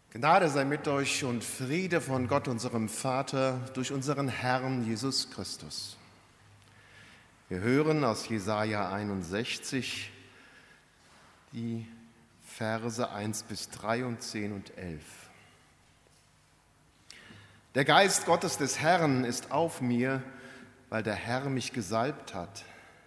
Gnade sei mit euch und Friede von Gott, unserem Vater, durch unseren Herrn Jesus Christus. Wir hören aus Jesaja 61 die Verse 1 bis 3 und 10 und 11. Der Geist Gottes des Herrn ist auf mir, weil der Herr mich gesalbt hat.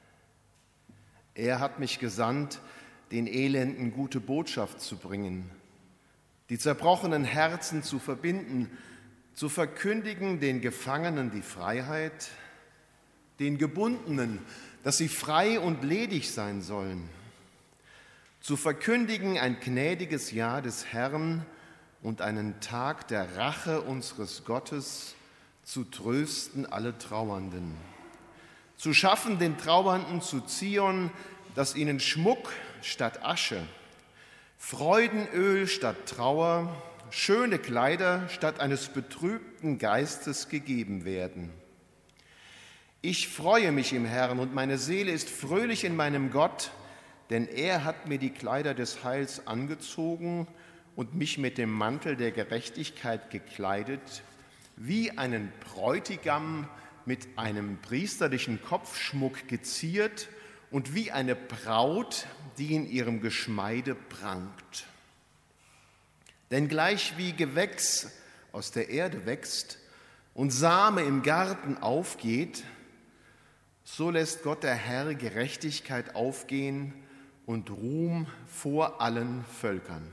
Er hat mich gesandt, den Elenden gute Botschaft zu bringen, die zerbrochenen Herzen zu verbinden, zu verkündigen den Gefangenen die Freiheit, den Gebundenen, dass sie frei und ledig sein sollen, zu verkündigen ein gnädiges Jahr des Herrn und einen Tag der Rache unseres Gottes, zu trösten alle Trauernden, zu schaffen den Trauernden zu Zion, dass ihnen Schmuck statt Asche, Freudenöl statt Trauer, schöne Kleider statt eines betrübten Geistes gegeben werden. Ich freue mich im Herrn und meine Seele ist fröhlich in meinem Gott, denn er hat mir die Kleider des Heils angezogen und mich mit dem Mantel der Gerechtigkeit gekleidet, wie einen Bräutigam mit einem priesterlichen Kopfschmuck geziert und wie eine Braut, die in ihrem Geschmeide prangt. Denn gleich wie Gewächs aus der Erde wächst und Same im Garten aufgeht, so lässt Gott der Herr Gerechtigkeit aufgehen und Ruhm vor allen Völkern.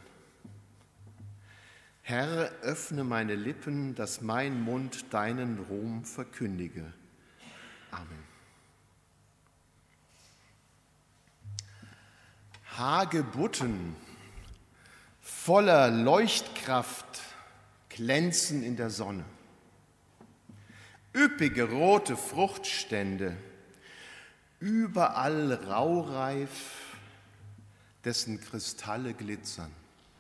Herr, öffne meine Lippen, dass mein Mund deinen Ruhm verkündige. Amen. Hagebutten voller Leuchtkraft glänzen in der Sonne. Üppige rote Fruchtstände, überall raureif, dessen Kristalle glitzern.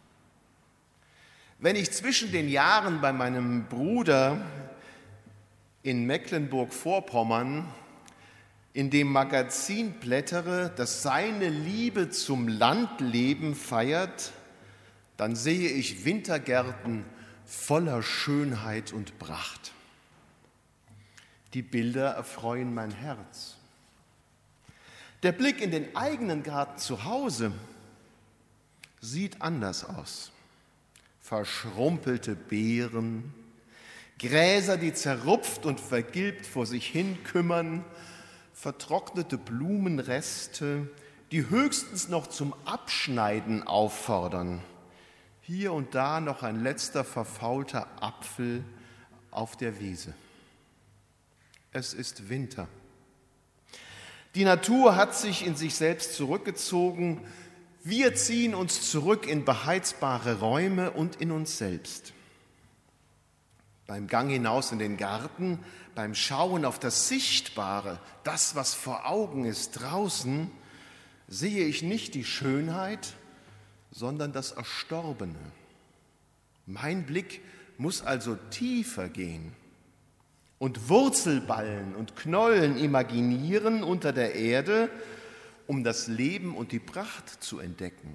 Wenn ich zwischen den Jahren bei meinem Bruder in Mecklenburg-Vorpommern in dem Magazin blättere, das seine Liebe zum Landleben feiert, dann sehe ich Wintergärten voller Schönheit und Pracht. Die Bilder erfreuen mein Herz. Der Blick in den eigenen Garten zu Hause sieht anders aus. Verschrumpelte Beeren, Gräser, die zerrupft und vergilbt vor sich hin kümmern, vertrocknete Blumenreste, die höchstens noch zum Abschneiden auffordern. Hier und da noch ein letzter verfaulter Apfel auf der Wiese. Es ist Winter. Die Natur hat sich in sich selbst zurückgezogen. Wir ziehen uns zurück in beheizbare Räume und in uns selbst. Beim Gang hinaus in den Garten, beim Schauen auf das Sichtbare, das, was vor Augen ist, draußen, sehe ich nicht die Schönheit, sondern das Erstorbene. Mein Blick muss also tiefer gehen und Wurzelballen und Knollen imaginieren unter der Erde, um das Leben und die Pracht zu entdecken.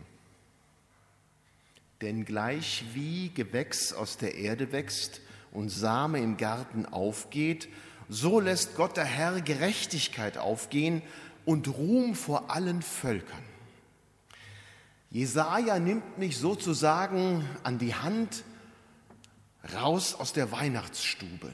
Denn gleich wie Gewächs aus der Erde wächst und Same im Garten aufgeht, so lässt Gott der Herr Gerechtigkeit aufgehen und Ruhm vor allen Völkern. Jesaja nimmt mich sozusagen an die Hand raus aus der Weihnachtsstube.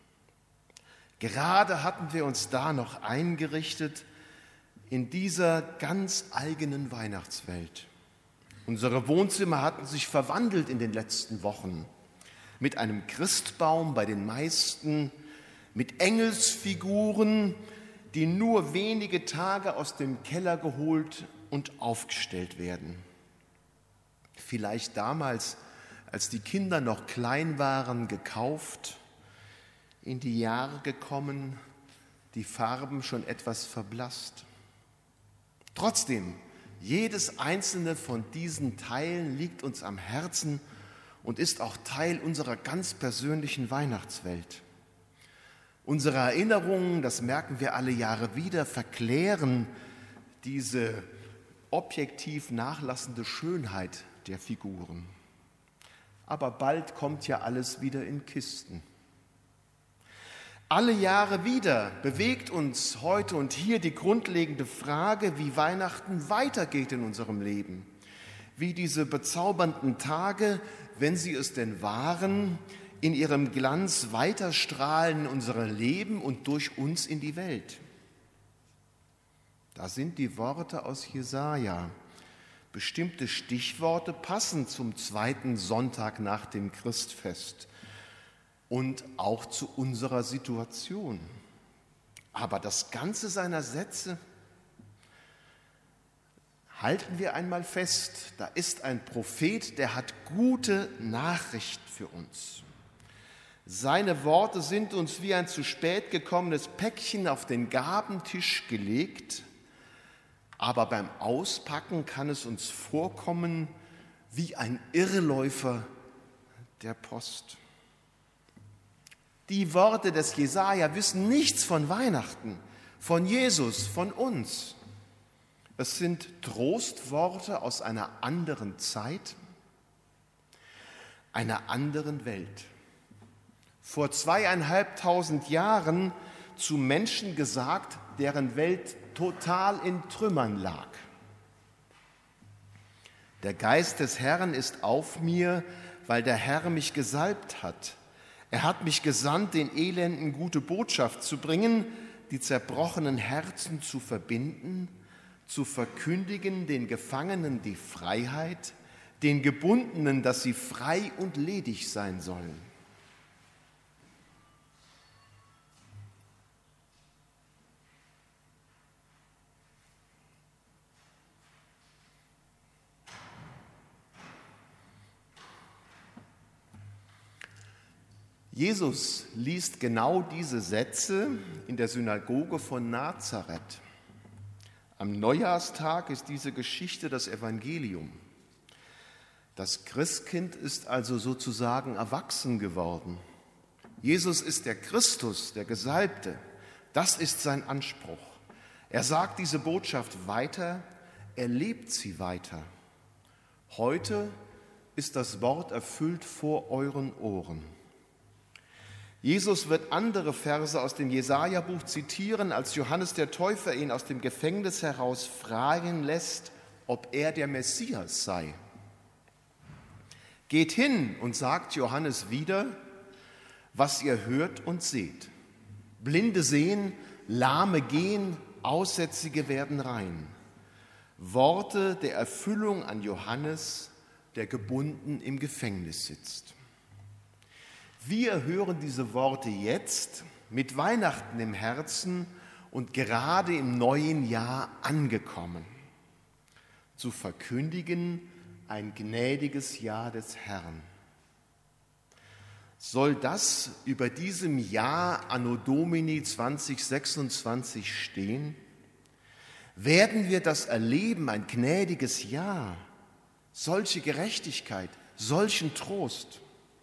Gerade hatten wir uns da noch eingerichtet in dieser ganz eigenen Weihnachtswelt. Unsere Wohnzimmer hatten sich verwandelt in den letzten Wochen. Mit einem Christbaum bei den meisten, mit Engelsfiguren, die nur wenige Tage aus dem Keller geholt und aufgestellt werden. Vielleicht damals, als die Kinder noch klein waren, gekauft, in die Jahre gekommen, die Farben schon etwas verblasst. Trotzdem, jedes einzelne von diesen Teilen liegt uns am Herzen und ist auch Teil unserer ganz persönlichen Weihnachtswelt. Unsere Erinnerungen, das merken wir alle Jahre wieder, verklären diese objektiv nachlassende Schönheit der Figuren. aber bald kommt ja alles wieder in Kisten. Alle Jahre wieder bewegt uns heute und hier die grundlegende Frage, wie Weihnachten weitergeht in unserem Leben. Wie diese bezaubernden Tage, wenn sie es denn waren, in ihrem Glanz weiterstrahlen in unser Leben und durch uns in die Welt. Da sind die Worte aus Jesaja. Bestimmte Stichworte passen zum zweiten Sonntag nach dem Christfest und auch zu unserer Situation. Aber das Ganze seiner Sätze halten wir einmal fest. Da ist ein Prophet, der hat gute Nachricht für uns. Seine Worte sind uns wie ein zu spät gekommenes Päckchen auf den Gabentisch gelegt, aber beim Auspacken kann es uns vorkommen wie ein Irrläufer der Post. Die Worte des Jesaja wissen nichts von Weihnachten, von Jesus, von uns. Es sind Trostworte aus einer anderen Zeit, einer anderen Welt. Vor 2500 Jahren zu Menschen gesagt, deren Welt total in Trümmern lag. Der Geist des Herrn ist auf mir, weil der Herr mich gesalbt hat. Er hat mich gesandt, den Elenden gute Botschaft zu bringen, die zerbrochenen Herzen zu verbinden, zu verkündigen den Gefangenen die Freiheit, den Gebundenen, dass sie frei und ledig sein sollen. Jesus liest genau diese Sätze in der Synagoge von Nazareth. Am Neujahrstag ist diese Geschichte das Evangelium. Das Christkind ist also sozusagen erwachsen geworden. Jesus ist der Christus, der Gesalbte. Das ist sein Anspruch. Er sagt diese Botschaft weiter, er lebt sie weiter. Heute ist das Wort erfüllt vor euren Ohren. Jesus wird andere Verse aus dem Jesaja-Buch zitieren, als Johannes der Täufer ihn aus dem Gefängnis heraus fragen lässt, ob er der Messias sei. Geht hin und sagt Johannes wieder, was ihr hört und seht. Blinde sehen, Lahme gehen, Aussätzige werden rein. Worte der Erfüllung an Johannes, der gebunden im Gefängnis sitzt. Wir hören diese Worte jetzt mit Weihnachten im Herzen und gerade im neuen Jahr angekommen. Zu verkündigen ein gnädiges Jahr des Herrn. Soll das über diesem Jahr Anno Domini 2026 stehen? Werden wir das erleben, ein gnädiges Jahr, solche Gerechtigkeit, solchen Trost?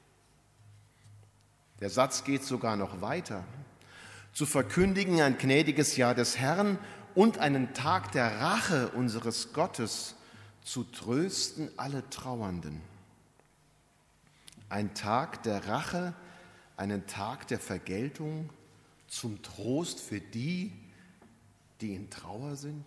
Der Satz geht sogar noch weiter. Zu verkündigen ein gnädiges Jahr des Herrn und einen Tag der Rache unseres Gottes, zu trösten alle Trauernden. Ein Tag der Rache, einen Tag der Vergeltung, zum Trost für die, die in Trauer sind.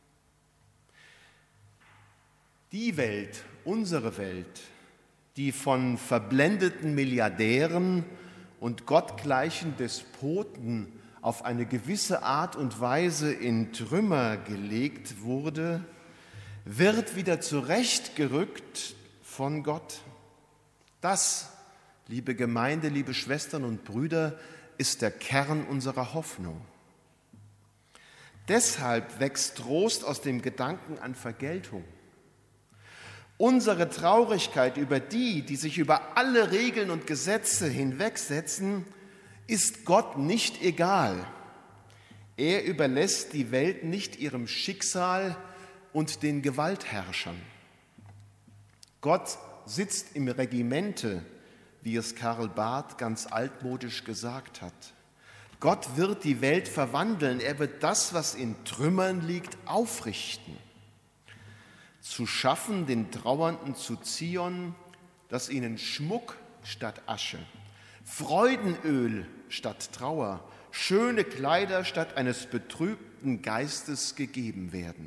Die Welt, unsere Welt, die von verblendeten Milliardären und gottgleichen Despoten auf eine gewisse Art und Weise in Trümmer gelegt wurde, wird wieder zurechtgerückt von Gott. Das, liebe Gemeinde, liebe Schwestern und Brüder, ist der Kern unserer Hoffnung. Deshalb wächst Trost aus dem Gedanken an Vergeltung. Unsere Traurigkeit über die sich über alle Regeln und Gesetze hinwegsetzen, ist Gott nicht egal. Er überlässt die Welt nicht ihrem Schicksal und den Gewaltherrschern. Gott sitzt im Regimente, wie es Karl Barth ganz altmodisch gesagt hat. Gott wird die Welt verwandeln, er wird das, was in Trümmern liegt, aufrichten. Zu schaffen, den Trauernden zu Zion, dass ihnen Schmuck statt Asche, Freudenöl statt Trauer, schöne Kleider statt eines betrübten Geistes gegeben werden.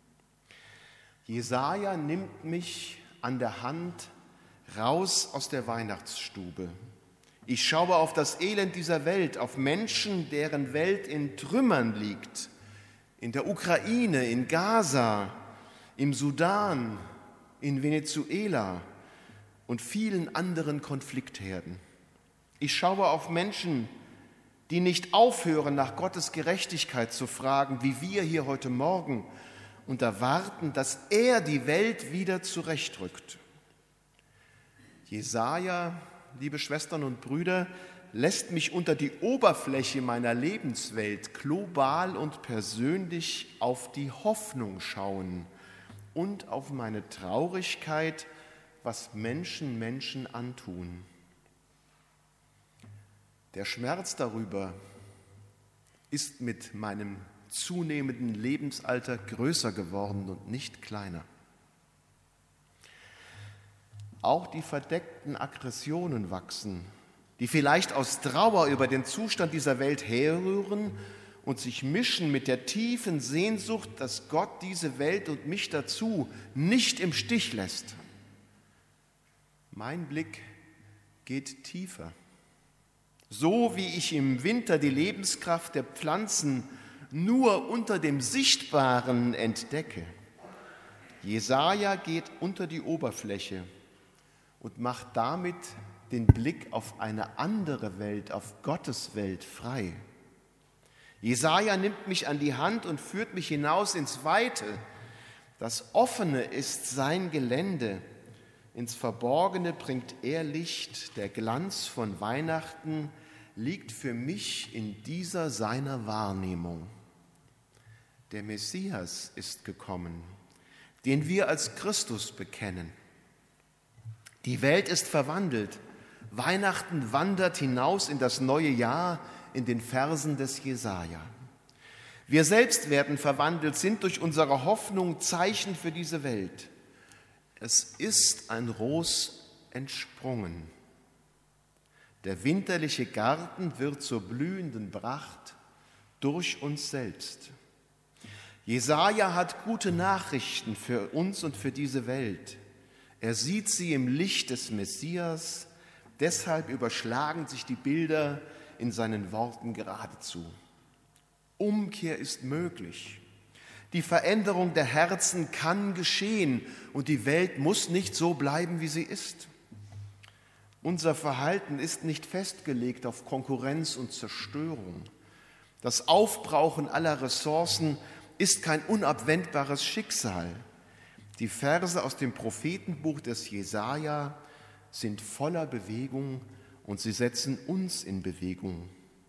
Jesaja nimmt mich an der Hand raus aus der Weihnachtsstube. Ich schaue auf das Elend dieser Welt, auf Menschen, deren Welt in Trümmern liegt, in der Ukraine, in Gaza, im Sudan, in Venezuela und vielen anderen Konfliktherden. Ich schaue auf Menschen, die nicht aufhören, nach Gottes Gerechtigkeit zu fragen, wie wir hier heute Morgen, und erwarten, dass er die Welt wieder zurechtrückt. Jesaja, liebe Schwestern und Brüder, lässt mich unter die Oberfläche meiner Lebenswelt global und persönlich auf die Hoffnung schauen und auf meine Traurigkeit, was Menschen antun. Der Schmerz darüber ist mit meinem zunehmenden Lebensalter größer geworden und nicht kleiner. Auch die verdeckten Aggressionen wachsen, die vielleicht aus Trauer über den Zustand dieser Welt herrühren und sich mischen mit der tiefen Sehnsucht, dass Gott diese Welt und mich dazu nicht im Stich lässt. Mein Blick geht tiefer. So wie ich im Winter die Lebenskraft der Pflanzen nur unter dem Sichtbaren entdecke. Jesaja geht unter die Oberfläche und macht damit den Blick auf eine andere Welt, auf Gottes Welt frei. Jesaja nimmt mich an die Hand und führt mich hinaus ins Weite. Das Offene ist sein Gelände. Ins Verborgene bringt er Licht. Der Glanz von Weihnachten liegt für mich in dieser seiner Wahrnehmung. Der Messias ist gekommen, den wir als Christus bekennen. Die Welt ist verwandelt. Weihnachten wandert hinaus in das neue Jahr in den Versen des Jesaja. Wir selbst werden verwandelt, sind durch unsere Hoffnung Zeichen für diese Welt. Es ist ein Ros entsprungen. Der winterliche Garten wird zur blühenden Pracht durch uns selbst. Jesaja hat gute Nachrichten für uns und für diese Welt. Er sieht sie im Licht des Messias, deshalb überschlagen sich die Bilder in seinen Worten geradezu. Umkehr ist möglich. Die Veränderung der Herzen kann geschehen und die Welt muss nicht so bleiben, wie sie ist. Unser Verhalten ist nicht festgelegt auf Konkurrenz und Zerstörung. Das Aufbrauchen aller Ressourcen ist kein unabwendbares Schicksal. Die Verse aus dem Prophetenbuch des Jesaja sind voller Bewegung und sie setzen uns in Bewegung.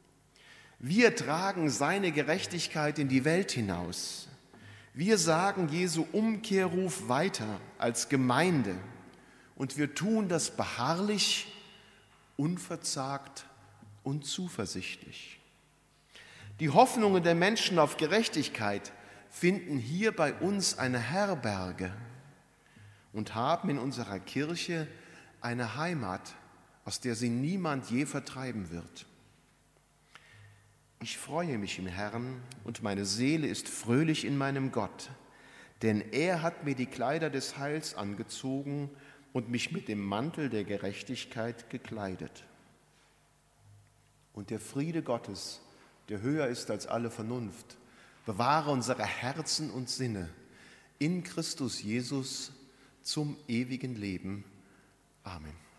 Wir tragen seine Gerechtigkeit in die Welt hinaus. Wir sagen Jesu Umkehrruf weiter als Gemeinde und wir tun das beharrlich, unverzagt und zuversichtlich. Die Hoffnungen der Menschen auf Gerechtigkeit finden hier bei uns eine Herberge und haben in unserer Kirche eine Heimat, aus der sie niemand je vertreiben wird. Ich freue mich im Herrn und meine Seele ist fröhlich in meinem Gott, denn er hat mir die Kleider des Heils angezogen und mich mit dem Mantel der Gerechtigkeit gekleidet. Und der Friede Gottes, der höher ist als alle Vernunft, bewahre unsere Herzen und Sinne in Christus Jesus zum ewigen Leben. Amen.